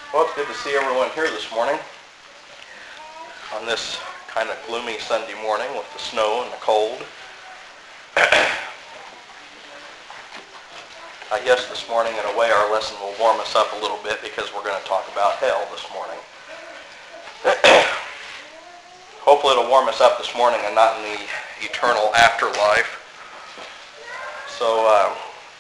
Well, it's good to see everyone here this morning on this kind of gloomy Sunday morning with the snow and the cold. I guess this morning, in a way, our lesson will warm us up a little bit because we're going to talk about hell this morning. Hopefully it'll warm us up this morning and not in the eternal afterlife. So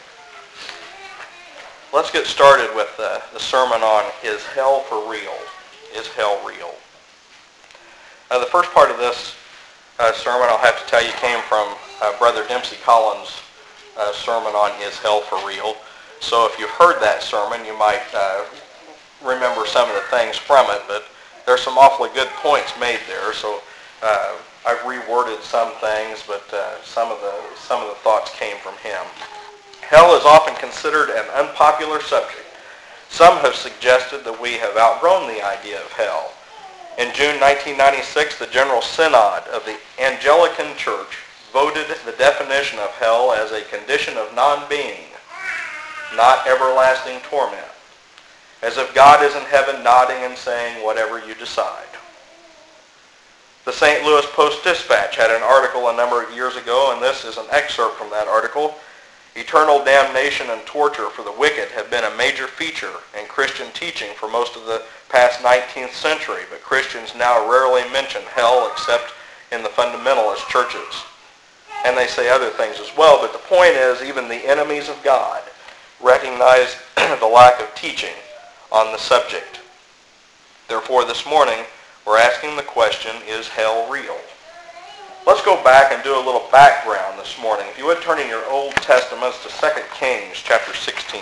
let's get started with the sermon on Is Hell for Real? Is Hell real? The first part of this sermon, I'll have to tell you, came from Brother Dempsey Collins' sermon on Is Hell for Real? So if you've heard that sermon, you might remember some of the things from it, but there's some awfully good points made there. So I've reworded some things, but some of the thoughts came from him. Hell is often considered an unpopular subject. Some have suggested that we have outgrown the idea of hell. In June 1996, the General Synod of the Anglican Church voted the definition of hell as a condition of non-being, not everlasting torment, as if God is in heaven nodding and saying, whatever you decide. The St. Louis Post-Dispatch had an article a number of years ago, and this is an excerpt from that article. Eternal damnation and torture for the wicked have been a major feature in Christian teaching for most of the past 19th century, but Christians now rarely mention hell except in the fundamentalist churches. And they say other things as well, but the point is even the enemies of God recognize the lack of teaching on the subject. Therefore, this morning, we're asking the question, is hell real? Let's go back and do a little background this morning. If you would turn in your Old Testaments to 2 Kings chapter 16.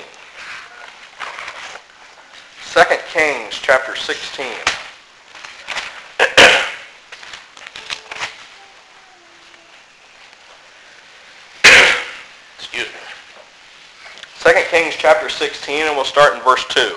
2 Kings chapter 16. Excuse me. 2 Kings chapter 16, and we'll start in verse 2.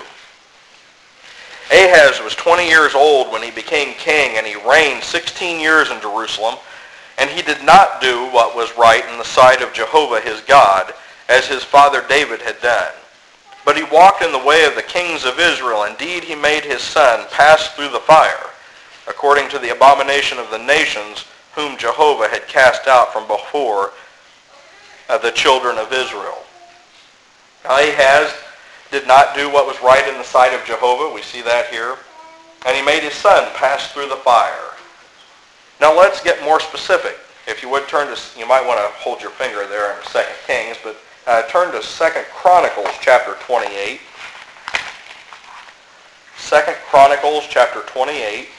Ahaz was 20 years old when he became king, and he reigned 16 years in Jerusalem. And he did not do what was right in the sight of Jehovah his God, as his father David had done. But he walked in the way of the kings of Israel. Indeed, he made his son pass through the fire, according to the abomination of the nations whom Jehovah had cast out from before the children of Israel. Now, Ahaz did not do what was right in the sight of Jehovah. We see that here. And he made his son pass through the fire. Now let's get more specific. If you would turn to, you might want to hold your finger there in 2 Kings, but turn to 2 Chronicles chapter 28. 2 Chronicles chapter 28.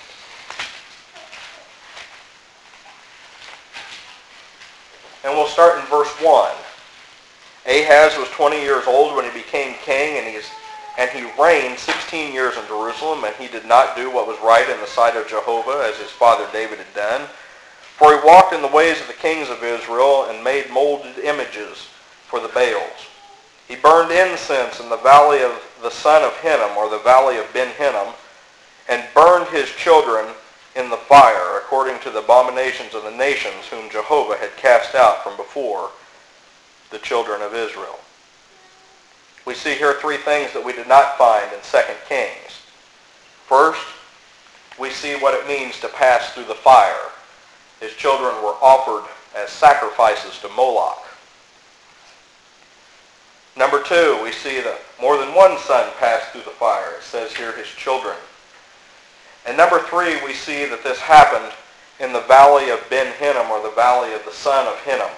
And we'll start in verse 1. Ahaz was 20 years old when he became king, and he reigned 16 years in Jerusalem, and he did not do what was right in the sight of Jehovah, as his father David had done. For he walked in the ways of the kings of Israel, and made molded images for the Baals. He burned incense in the valley of the son of Hinnom, or the valley of Ben Hinnom, and burned his children in the fire, according to the abominations of the nations whom Jehovah had cast out from before the children of Israel. We see here three things that we did not find in 2 Kings. First, we see what it means to pass through the fire. His children were offered as sacrifices to Moloch. Number two, we see that more than one son passed through the fire. It says here his children. And number three, we see that this happened in the valley of Ben Hinnom, or the valley of the son of Hinnom.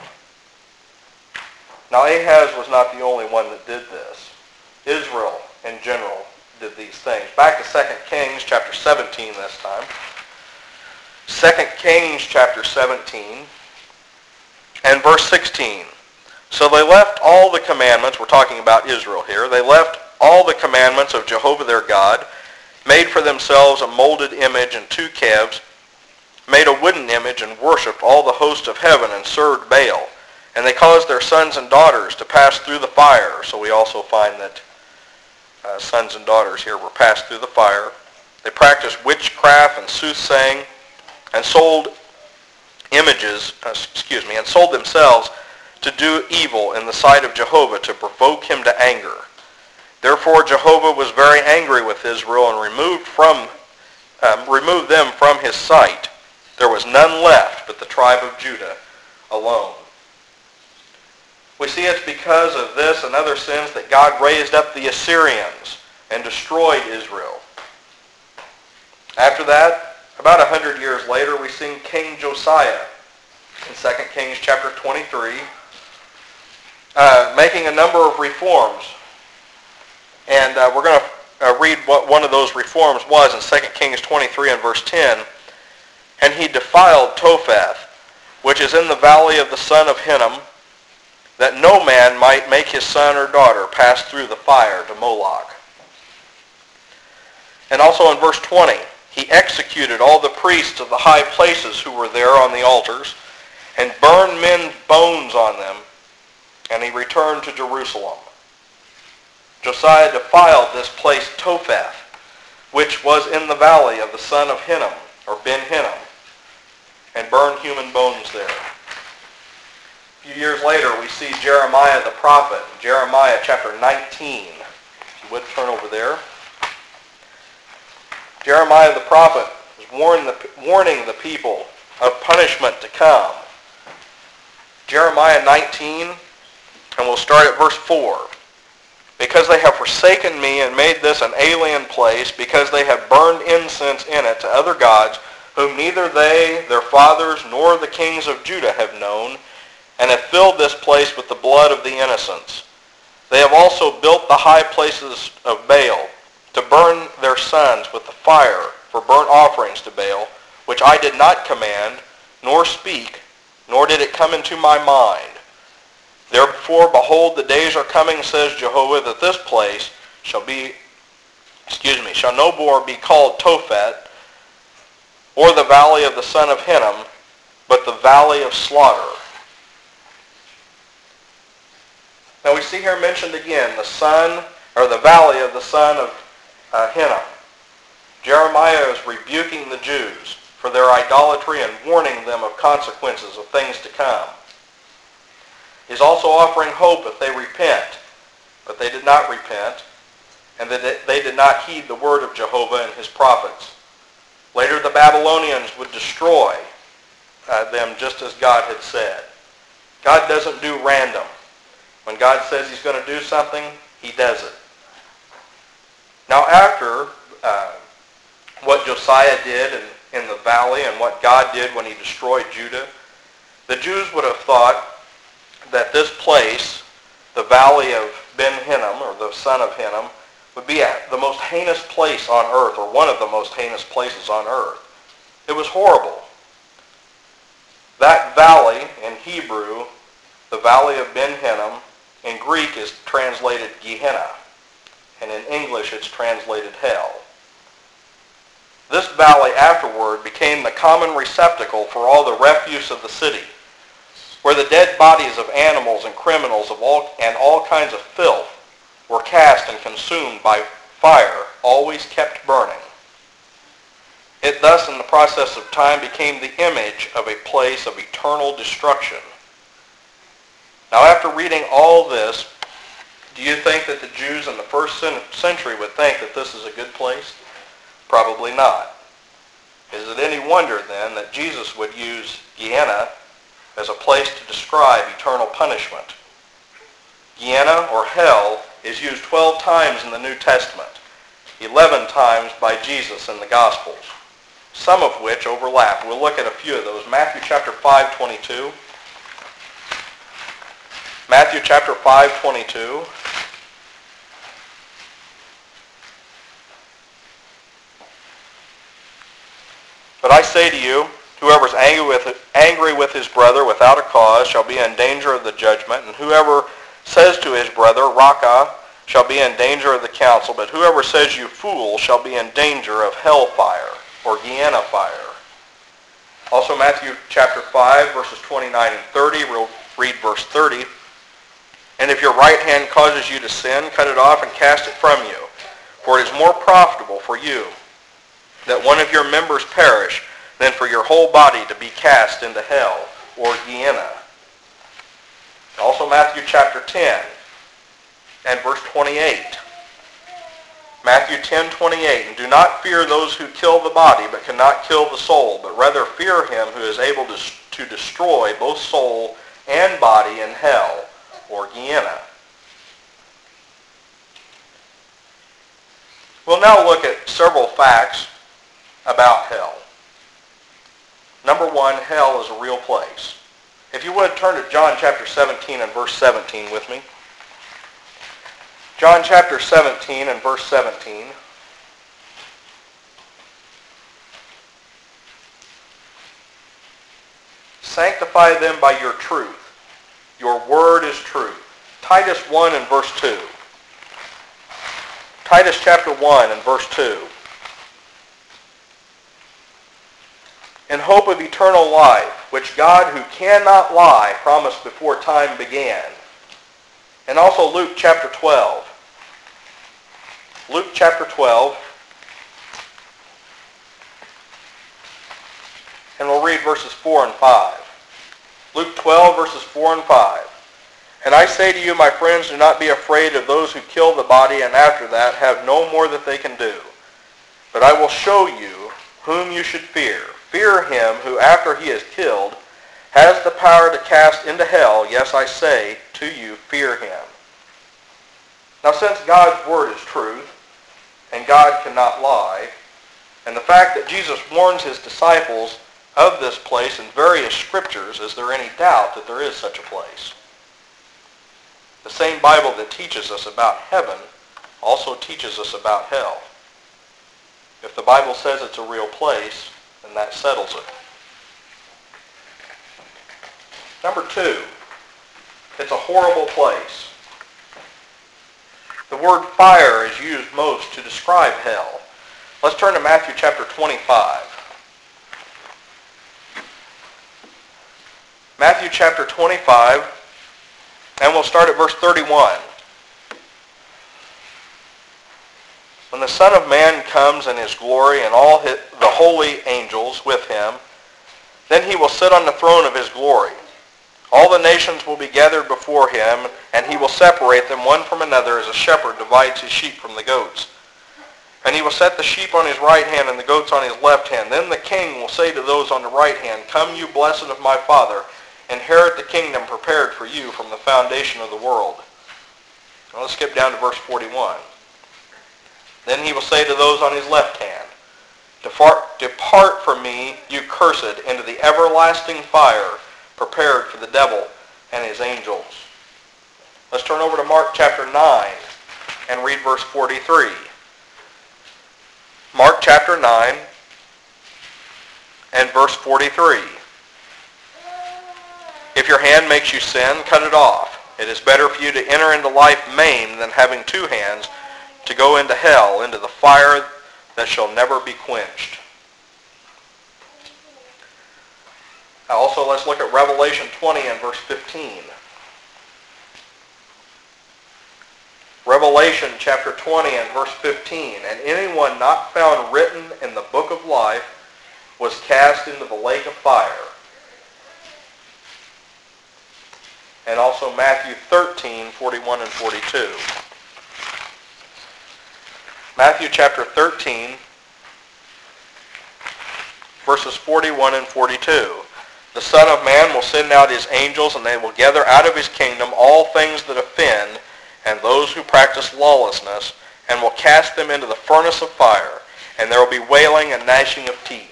Now, Ahaz was not the only one that did this. Israel, in general, did these things. Back to 2 Kings chapter 17 this time. 2 Kings chapter 17 and verse 16. So they left all the commandments, we're talking about Israel here, they left all the commandments of Jehovah their God, made for themselves a molded image and 2 calves, made a wooden image and worshipped all the host of heaven and served Baal. And they caused their sons and daughters to pass through the fire. So we also find that sons and daughters here were passed through the fire. They practiced witchcraft and soothsaying, and sold themselves to do evil in the sight of Jehovah, to provoke him to anger. Therefore Jehovah was very angry with Israel and removed them from his sight. There was none left but the tribe of Judah alone. We see it's because of this and other sins that God raised up the Assyrians and destroyed Israel. After that, about 100 years later, we see King Josiah in 2 Kings chapter 23, making a number of reforms. And we're going to read what one of those reforms was in 2 Kings 23 and verse 10. And he defiled Topheth, which is in the valley of the son of Hinnom, that no man might make his son or daughter pass through the fire to Moloch. And also in verse 20, he executed all the priests of the high places who were there on the altars, and burned men's bones on them, and he returned to Jerusalem. Josiah defiled this place Topheth, which was in the valley of the son of Hinnom, or Ben-Hinnom, and burned human bones there. A few years later, we see Jeremiah the prophet, Jeremiah chapter 19. If you would turn over there. Jeremiah the prophet is warning the people of punishment to come. Jeremiah 19, and we'll start at verse 4. Because they have forsaken me and made this an alien place, because they have burned incense in it to other gods, whom neither they, their fathers, nor the kings of Judah have known, and have filled this place with the blood of the innocents. They have also built the high places of Baal, to burn their sons with the fire for burnt offerings to Baal, which I did not command, nor speak, nor did it come into my mind. Therefore, behold, the days are coming, says Jehovah, that this place shall no more be called Tophet, or the valley of the son of Hinnom, but the valley of slaughter. Now we see here mentioned again the valley of the son of Hinnom. Jeremiah is rebuking the Jews for their idolatry and warning them of consequences of things to come. He's also offering hope if they repent, but they did not repent, and that they did not heed the word of Jehovah and his prophets. Later the Babylonians would destroy them just as God had said. God doesn't do random. When God says he's going to do something, he does it. Now after what Josiah did in the valley and what God did when he destroyed Judah, the Jews would have thought that this place, the valley of Ben-Hinnom, or the son of Hinnom, would be the most heinous place on earth, or one of the most heinous places on earth. It was horrible. That valley in Hebrew, the valley of Ben-Hinnom, in Greek is translated Gehenna, and in English it's translated hell. This valley afterward became the common receptacle for all the refuse of the city, where the dead bodies of animals and criminals and all kinds of filth were cast and consumed by fire, always kept burning. It thus, in the process of time, became the image of a place of eternal destruction. Now, after reading all this, do you think that the Jews in the first century would think that this is a good place? Probably not. Is it any wonder, then, that Jesus would use Gehenna as a place to describe eternal punishment? Gehenna, or hell, is used 12 times in the New Testament, 11 times by Jesus in the Gospels, some of which overlap. We'll look at a few of those. Matthew chapter 5:22. Matthew chapter 5:22. But I say to you, whoever is angry with his brother without a cause shall be in danger of the judgment, and whoever says to his brother, Raca, shall be in danger of the council, but whoever says you fool shall be in danger of hellfire, or Gehenna fire. Also Matthew chapter 5, verses 29 and 30, we'll read verse 30. And if your right hand causes you to sin, cut it off and cast it from you. For it is more profitable for you that one of your members perish than for your whole body to be cast into hell, or Gehenna. Also Matthew chapter 10 and verse 28. Matthew 10:28, and do not fear those who kill the body, but cannot kill the soul, but rather fear him who is able to destroy both soul and body in hell, or Gehenna. We'll now look at several facts about hell. Number one, hell is a real place. If you would, turn to John chapter 17 and verse 17 with me. John chapter 17 and verse 17. Sanctify them by your truth. Your word is truth. Titus 1 and verse 2. Titus chapter 1 and verse 2. In hope of eternal life, which God, who cannot lie, promised before time began. And also Luke chapter 12. Luke chapter 12. And we'll read verses 4 and 5. Luke 12, verses 4 and 5. And I say to you, my friends, do not be afraid of those who kill the body, and after that have no more that they can do. But I will show you whom you should fear. Fear him who, after he is killed, has the power to cast into hell. Yes, I say to you, fear him. Now, since God's word is truth, and God cannot lie, and the fact that Jesus warns his disciples of this place in various scriptures, is there any doubt that there is such a place? The same Bible that teaches us about heaven also teaches us about hell. If the Bible says it's a real place, then that settles it. Number two, it's a horrible place. The word fire is used most to describe hell. Let's turn to Matthew chapter 25. Matthew chapter 25, and we'll start at verse 31. When the Son of Man comes in his glory and all the holy angels with him, then he will sit on the throne of his glory. All the nations will be gathered before him, and he will separate them one from another as a shepherd divides his sheep from the goats. And he will set the sheep on his right hand and the goats on his left hand. Then the king will say to those on the right hand, Come, you blessed of my Father, inherit the kingdom prepared for you from the foundation of the world. Now let's skip down to verse 41. Then he will say to those on his left hand, Depart from me, you cursed, into the everlasting fire prepared for the devil and his angels. Let's turn over to Mark chapter 9 and read verse 43. Mark chapter 9 and verse 43. If your hand makes you sin, cut it off. It is better for you to enter into life maimed than having two hands to go into hell, into the fire that shall never be quenched. Now also, let's look at Revelation 20 and verse 15. Revelation chapter 20 and verse 15. And anyone not found written in the book of life was cast into the lake of fire. And also Matthew 13, 41 and 42. Matthew chapter 13, verses 41 and 42. The Son of Man will send out his angels, and they will gather out of his kingdom all things that offend, and those who practice lawlessness, and will cast them into the furnace of fire, and there will be wailing and gnashing of teeth.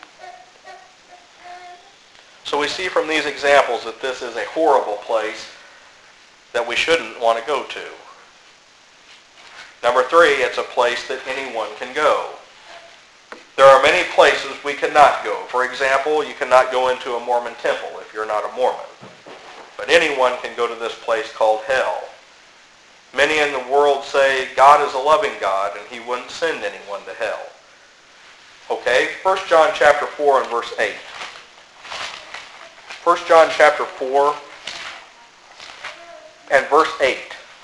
So we see from these examples that this is a horrible place that we shouldn't want to go to. Number three, it's a place that anyone can go. There are many places we cannot go. For example, you cannot go into a Mormon temple if you're not a Mormon. But anyone can go to this place called hell. Many in the world say God is a loving God and he wouldn't send anyone to hell. Okay, 1 John chapter 4 and verse 8. 1 John chapter 4 and verse 8.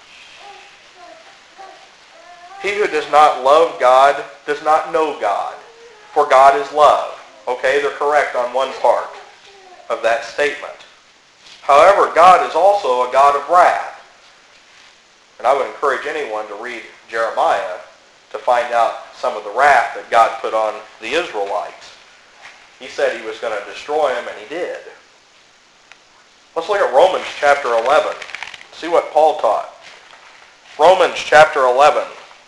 He who does not love God does not know God, for God is love. Okay, they're correct on one part of that statement. However, God is also a God of wrath. And I would encourage anyone to read Jeremiah to find out some of the wrath that God put on the Israelites. He said he was going to destroy them, and he did. Let's look at Romans chapter 11. See what Paul taught. Romans chapter 11.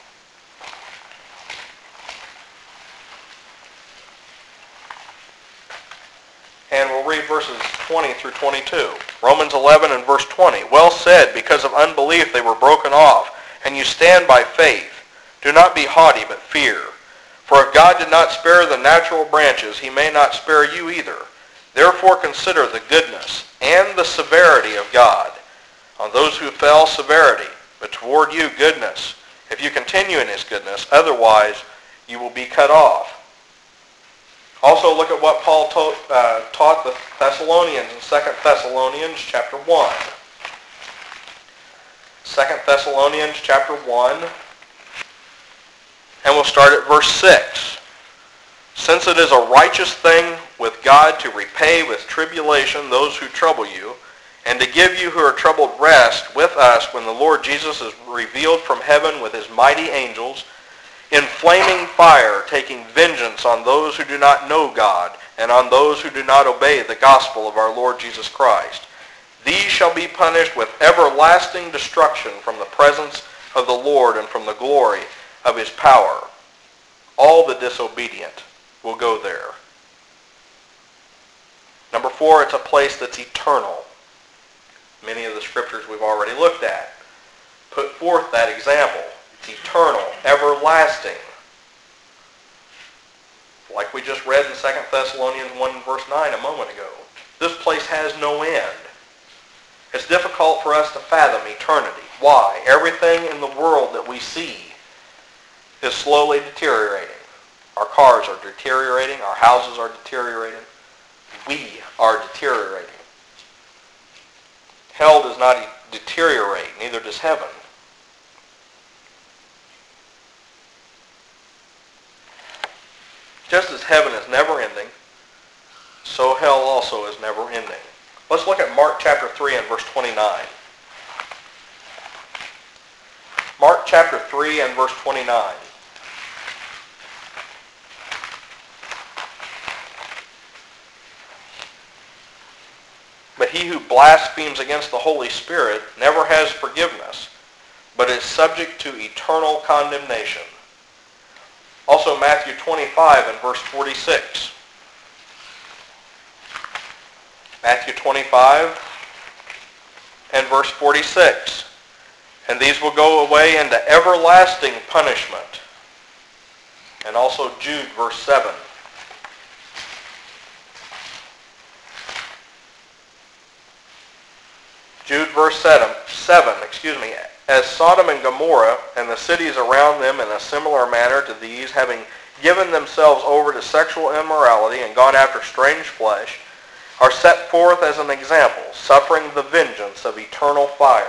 And we'll read verses 20 through 22. Romans 11 and verse 20. Well said, because of unbelief they were broken off, and you stand by faith. Do not be haughty, but fear. For if God did not spare the natural branches, he may not spare you either. Therefore consider the goodness and the severity of God. On those who fell, severity, but toward you goodness, if you continue in his goodness. Otherwise, you will be cut off. Also look at what Paul taught the Thessalonians in 2 Thessalonians chapter 1. 2 Thessalonians chapter 1, and we'll start at verse 6. Since it is a righteous thing with God to repay with tribulation those who trouble you, and to give you who are troubled rest with us when the Lord Jesus is revealed from heaven with his mighty angels, in flaming fire, taking vengeance on those who do not know God, and on those who do not obey the gospel of our Lord Jesus Christ. These shall be punished with everlasting destruction from the presence of the Lord and from the glory of his power. All the disobedient will go there. Number 4, it's a place that's eternal. Many of the scriptures we've already looked at put forth that example. It's eternal, everlasting. Like we just read in 2 Thessalonians 1 verse 9 a moment ago. This place has no end. It's difficult for us to fathom eternity. Why? Everything in the world that we see is slowly deteriorating. Our cars are deteriorating. Our houses are deteriorating. We are deteriorating. Hell does not deteriorate, neither does heaven. Just as heaven is never ending, so hell also is never ending. Let's look at Mark chapter 3 and verse 29. Mark chapter 3 and verse 29. But he who blasphemes against the Holy Spirit never has forgiveness, but is subject to eternal condemnation. Also Matthew 25 and verse 46. Matthew 25 and verse 46. And these will go away into everlasting punishment. And also Jude verse 7. Jude verse 7, as Sodom and Gomorrah and the cities around them in a similar manner to these, having given themselves over to sexual immorality and gone after strange flesh, are set forth as an example, suffering the vengeance of eternal fire.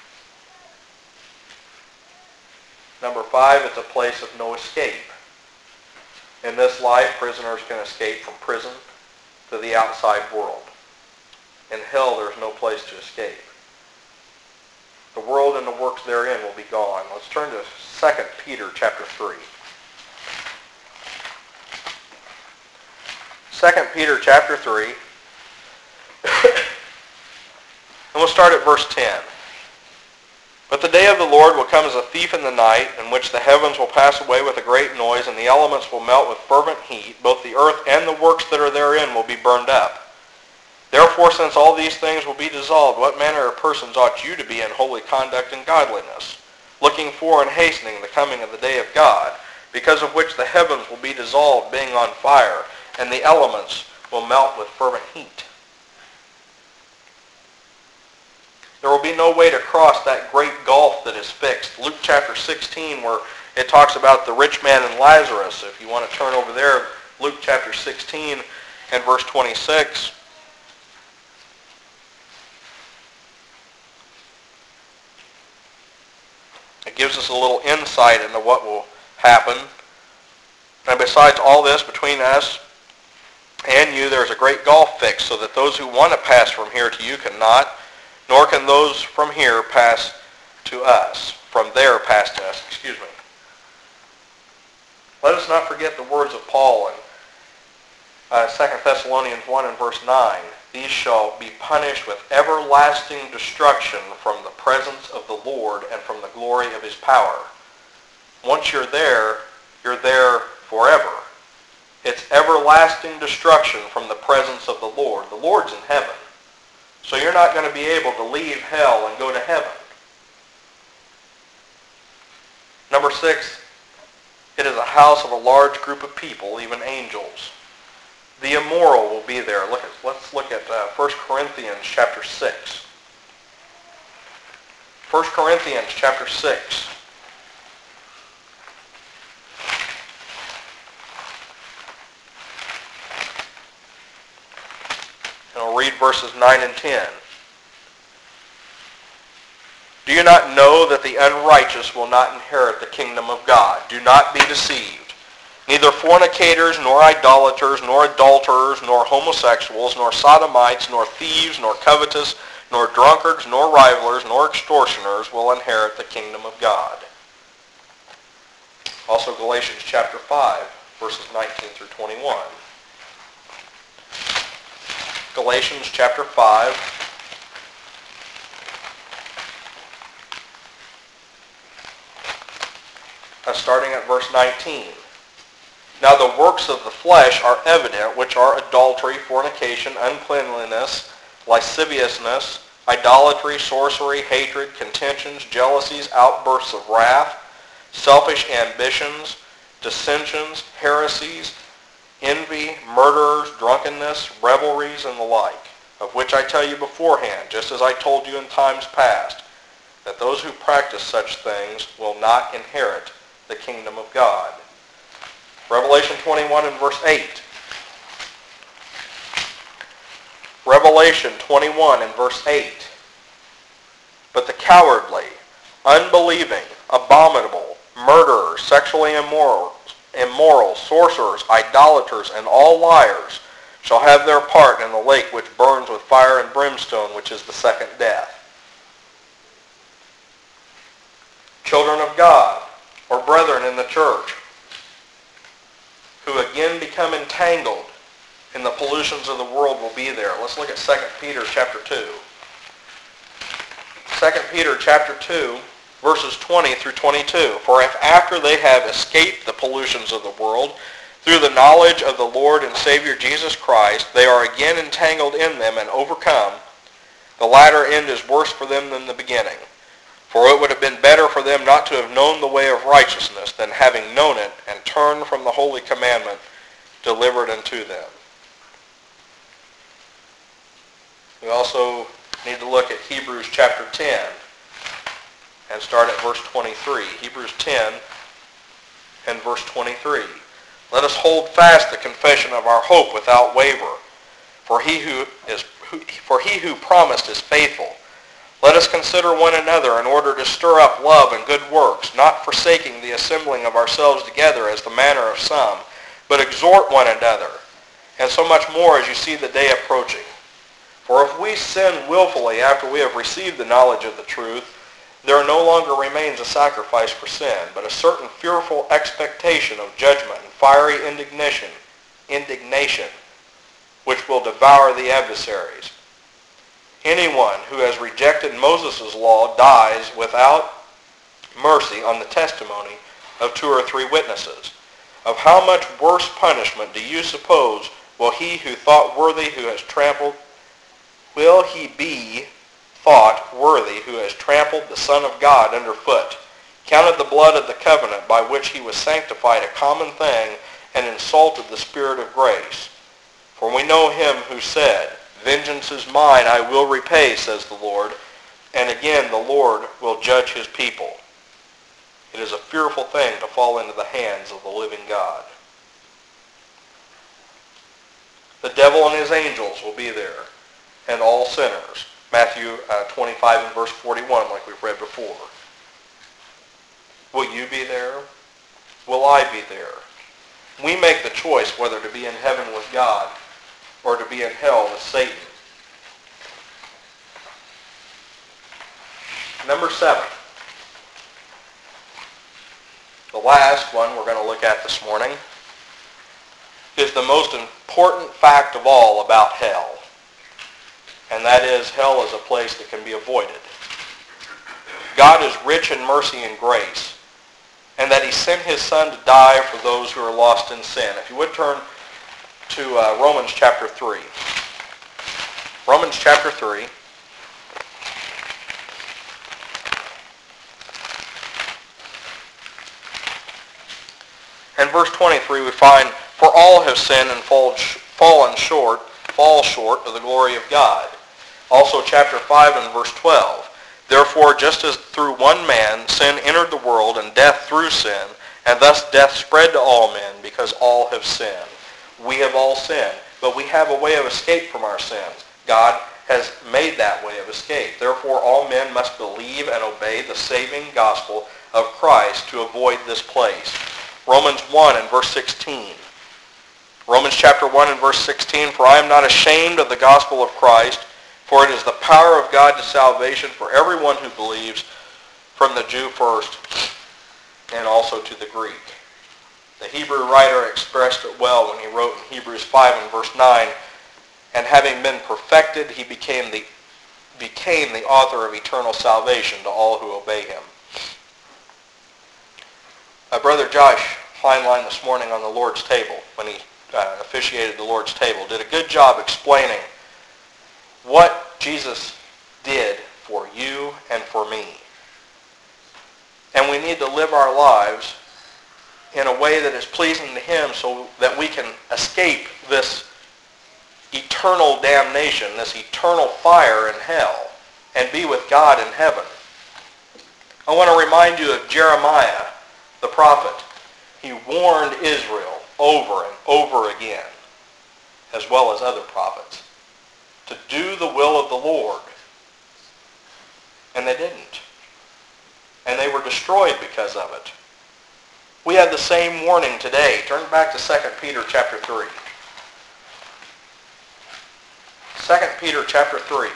Number 5, it's a place of no escape. In this life, prisoners can escape from prison to the outside world. In hell, there's no place to escape. The world and the works therein will be gone. Let's turn to 2 Peter chapter 3. 2 Peter chapter 3. And we'll start at verse 10. But the day of the Lord will come as a thief in the night, in which the heavens will pass away with a great noise, and the elements will melt with fervent heat. Both the earth and the works that are therein will be burned up. Therefore, since all these things will be dissolved, what manner of persons ought you to be in holy conduct and godliness, looking for and hastening the coming of the day of God, because of which the heavens will be dissolved, being on fire, and the elements will melt with fervent heat. There will be no way to cross that great gulf that is fixed. Luke chapter 16, where it talks about the rich man and Lazarus. If you want to turn over there, Luke chapter 16 and verse 26. It gives us a little insight into what will happen. And besides all this, between us and you, there's a great gulf fixed, so that those who want to pass from here to you cannot, nor can those from here pass to us, from there pass to us, us not forget the words of Paul in 2 Thessalonians 1 and verse 9. These shall be punished with everlasting destruction from the presence of the Lord and from the glory of his power. Once you're there forever. It's everlasting destruction from the presence of the Lord. The Lord's in heaven. So you're not going to be able to leave hell and go to heaven. Number 6, it is a house of a large group of people, even angels. The immoral will be there. Let's look at 1 Corinthians chapter 6. 1 Corinthians chapter 6. And I'll read verses 9 and 10. Do you not know that the unrighteous will not inherit the kingdom of God? Do not be deceived. Neither fornicators, nor idolaters, nor adulterers, nor homosexuals, nor sodomites, nor thieves, nor covetous, nor drunkards, nor rivalers, nor extortioners will inherit the kingdom of God. Also Galatians chapter 5, verses 19 through 21. Galatians chapter 5, starting at verse 19. Now the works of the flesh are evident, which are adultery, fornication, uncleanliness, lasciviousness, idolatry, sorcery, hatred, contentions, jealousies, outbursts of wrath, selfish ambitions, dissensions, heresies, envy, murderers, drunkenness, revelries, and the like, of which I tell you beforehand, just as I told you in times past, that those who practice such things will not inherit the kingdom of God. Revelation 21 and verse 8. Revelation 21 and verse 8. But the cowardly, unbelieving, abominable, murderers, sexually immoral, sorcerers, idolaters, and all liars shall have their part in the lake which burns with fire and brimstone, which is the second death. Children of God, or brethren in the church, who again become entangled in the pollutions of the world will be there. Let's look at 2 Peter chapter 2. 2 Peter chapter 2, verses 20 through 22. For if after they have escaped the pollutions of the world, through the knowledge of the Lord and Savior Jesus Christ, they are again entangled in them and overcome, the latter end is worse for them than the beginning. For it would have been better for them not to have known the way of righteousness than having known it and turned from the holy commandment delivered unto them. We also need to look at Hebrews chapter 10 and start at verse 23. Hebrews 10 and verse 23. Let us hold fast the confession of our hope without waver, for he who promised is faithful. Let us consider one another in order to stir up love and good works, not forsaking the assembling of ourselves together as the manner of some, but exhort one another, and so much more as you see the day approaching. For if we sin willfully after we have received the knowledge of the truth, there no longer remains a sacrifice for sin, but a certain fearful expectation of judgment and fiery indignation, which will devour the adversaries. Anyone who has rejected Moses' law dies without mercy on the testimony of 2 or 3 witnesses. Of how much worse punishment do you suppose will he be thought worthy who has trampled the Son of God underfoot, counted the blood of the covenant by which he was sanctified a common thing, and insulted the Spirit of grace? For we know him who said, Vengeance is mine, I will repay, says the Lord. And again, the Lord will judge his people. It is a fearful thing to fall into the hands of the living God. The devil and his angels will be there, and all sinners. Matthew 25 and verse 41, like we've read before. Will you be there? Will I be there? We make the choice whether to be in heaven with God or to be in hell with Satan. Number 7. The last one we're going to look at this morning is the most important fact of all about hell. And that is, hell is a place that can be avoided. God is rich in mercy and grace, and that he sent his Son to die for those who are lost in sin. If you would turn to Romans chapter 3. Romans chapter 3. And verse 23 we find, "For all have sinned and fall short of the glory of God." Also chapter 5 and verse 12. "Therefore, just as through one man sin entered the world, and death through sin, and thus death spread to all men, because all have sinned." We have all sinned, but we have a way of escape from our sins. God has made that way of escape. Therefore, all men must believe and obey the saving gospel of Christ to avoid this place. Romans 1 and verse 16. Romans chapter 1 and verse 16, "For I am not ashamed of the gospel of Christ, for it is the power of God to salvation for everyone who believes, from the Jew first, and also to the Greek." The Hebrew writer expressed it well when he wrote in Hebrews 5 and verse 9, "And having been perfected, he became the author of eternal salvation to all who obey him." Brother Josh Feinlein this morning on the Lord's table, when he officiated the Lord's table, did a good job explaining what Jesus did for you and for me. And we need to live our lives in a way that is pleasing to him so that we can escape this eternal damnation, this eternal fire in hell, and be with God in heaven. I want to remind you of Jeremiah, the prophet. He warned Israel over and over again, as well as other prophets, to do the will of the Lord. And they didn't. And they were destroyed because of it. We have the same warning today. Turn back to 2 Peter chapter 3. 2 Peter chapter 3.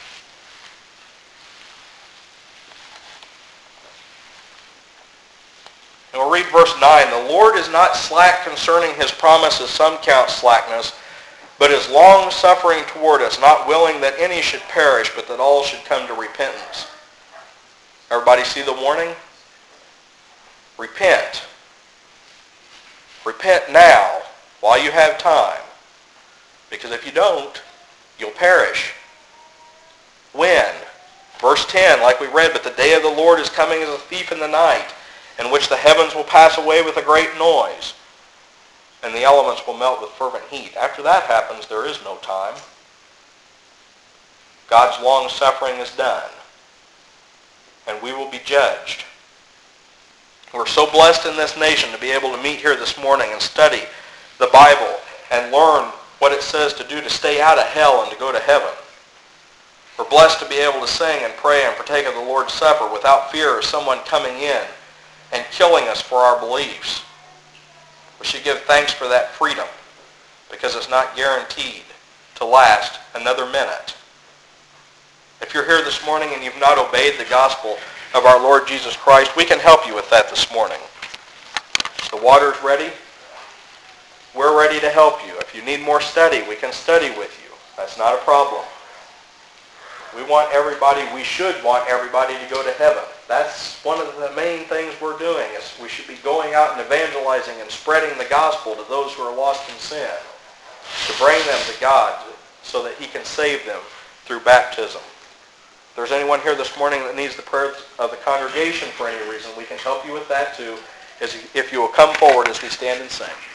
And we'll read verse 9. "The Lord is not slack concerning his promise, as some count slackness, but is long-suffering toward us, not willing that any should perish, but that all should come to repentance." Everybody see the warning? Repent. Repent now, while you have time. Because if you don't, you'll perish. When? Verse 10, like we read, "But the day of the Lord is coming as a thief in the night, in which the heavens will pass away with a great noise, and the elements will melt with fervent heat." After that happens, there is no time. God's long-suffering is done, and we will be judged. We're so blessed in this nation to be able to meet here this morning and study the Bible and learn what it says to do to stay out of hell and to go to heaven. We're blessed to be able to sing and pray and partake of the Lord's Supper without fear of someone coming in and killing us for our beliefs. We should give thanks for that freedom, because it's not guaranteed to last another minute. If you're here this morning and you've not obeyed the gospel of our Lord Jesus Christ, we can help you with that this morning. The water's ready. We're ready to help you. If you need more study, we can study with you. That's not a problem. We should want everybody to go to heaven. That's one of the main things we're doing, is we should be going out and evangelizing and spreading the gospel to those who are lost in sin, to bring them to God so that he can save them through baptism. If there's anyone here this morning that needs the prayers of the congregation for any reason, we can help you with that too, if you will come forward as we stand and sing.